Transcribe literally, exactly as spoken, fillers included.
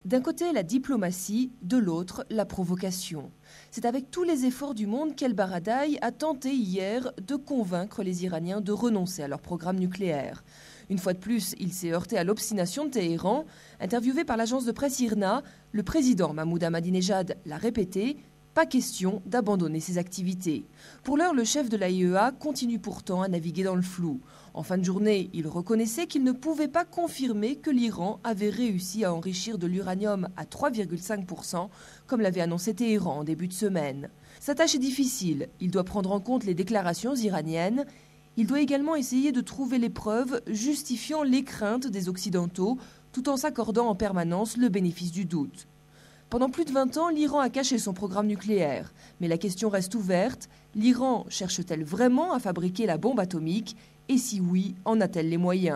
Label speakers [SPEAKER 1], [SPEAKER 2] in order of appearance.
[SPEAKER 1] D'un côté, la diplomatie, de l'autre, la provocation. C'est avec tous les efforts du monde qu'El Baradei a tenté hier de convaincre les Iraniens de renoncer à leur programme nucléaire. Une fois de plus, il s'est heurté à l'obstination de Téhéran. Interviewé par l'agence de presse I R N A, le président Mahmoud Ahmadinejad l'a répété, pas question d'abandonner ses activités. Pour l'heure, le chef de l'A I E A continue pourtant à naviguer dans le flou. En fin de journée, il reconnaissait qu'il ne pouvait pas confirmer que l'Iran avait réussi à enrichir de l'uranium à trois virgule cinq pour cent, comme l'avait annoncé Téhéran en début de semaine. Sa tâche est difficile. Il doit prendre en compte les déclarations iraniennes. Il doit également essayer de trouver les preuves justifiant les craintes des Occidentaux, tout en s'accordant en permanence le bénéfice du doute. Pendant plus de vingt ans, l'Iran a caché son programme nucléaire. Mais la question reste ouverte. L'Iran cherche-t-elle vraiment à fabriquer la bombe atomique ? Et si oui, en a-t-elle les moyens ?